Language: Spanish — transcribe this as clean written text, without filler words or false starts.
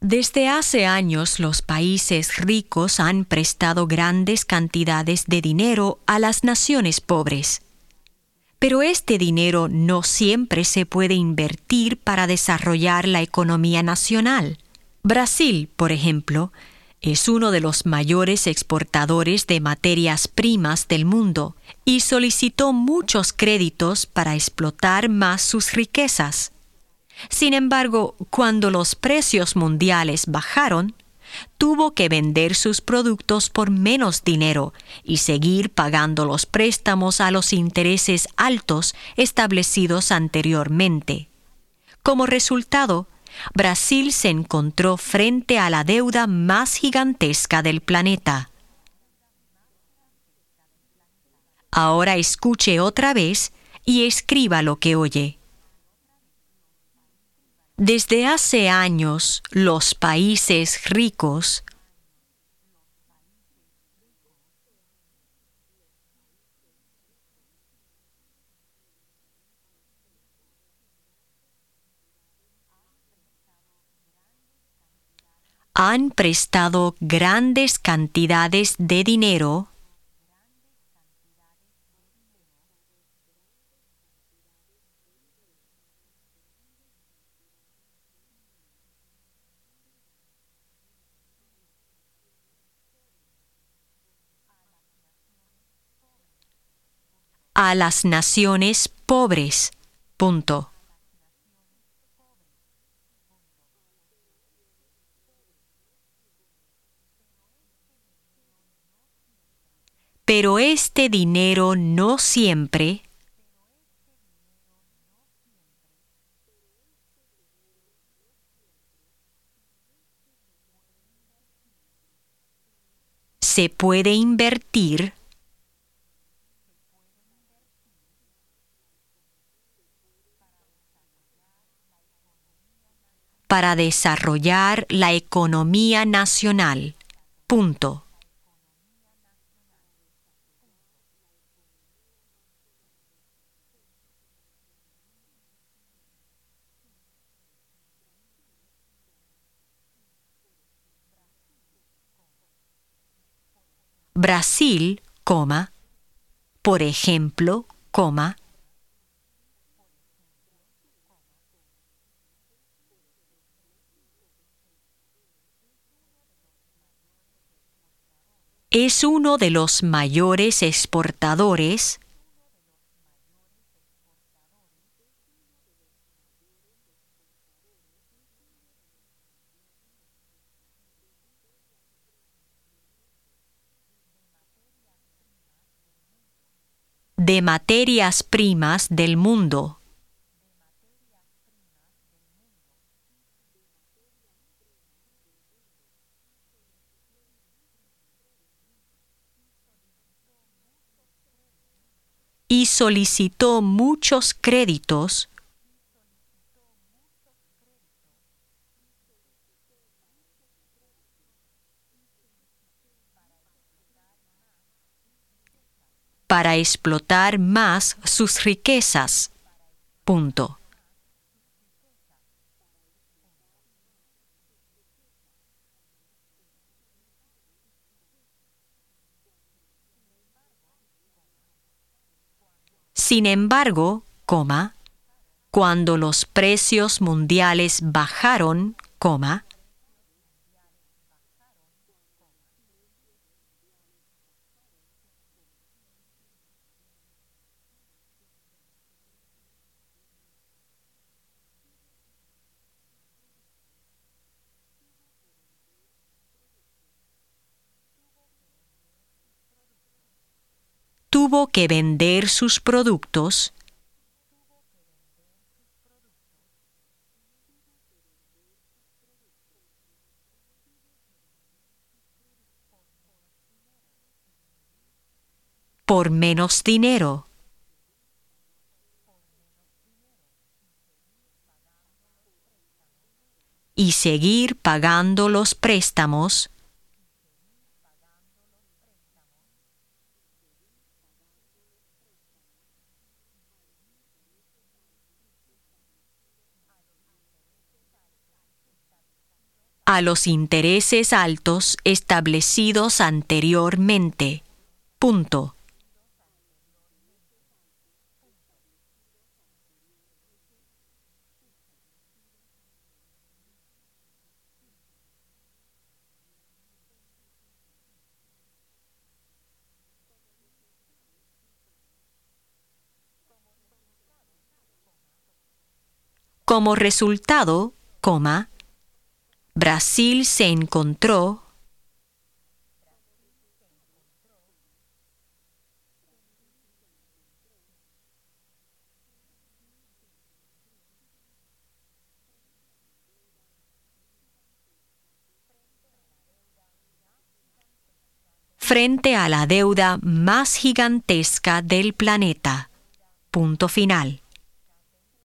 Desde hace años los países ricos han prestado grandes cantidades de dinero a las naciones pobres. Pero este dinero no siempre se puede invertir para desarrollar la economía nacional. Brasil, por ejemplo, es uno de los mayores exportadores de materias primas del mundo y solicitó muchos créditos para explotar más sus riquezas. Sin embargo, cuando los precios mundiales bajaron, tuvo que vender sus productos por menos dinero y seguir pagando los préstamos a los intereses altos establecidos anteriormente. Como resultado, Brasil se encontró frente a la deuda más gigantesca del planeta. Ahora escuche otra vez y escriba lo que oye. Desde hace años, los países ricos han prestado grandes cantidades de dinero a las naciones pobres. Punto. Pero este dinero no siempre se puede invertir para desarrollar la economía nacional. Punto. Brasil, por ejemplo, es uno de los mayores exportadores de materias primas del mundo. Y solicitó muchos créditos para explotar más sus riquezas. Punto. Sin embargo, cuando los precios mundiales bajaron, tuvo que vender sus productos por menos dinero. Y seguir pagando los préstamos a los intereses altos establecidos anteriormente. Punto. Como resultado, Brasil se encontró frente a la deuda más gigantesca del planeta. Punto final.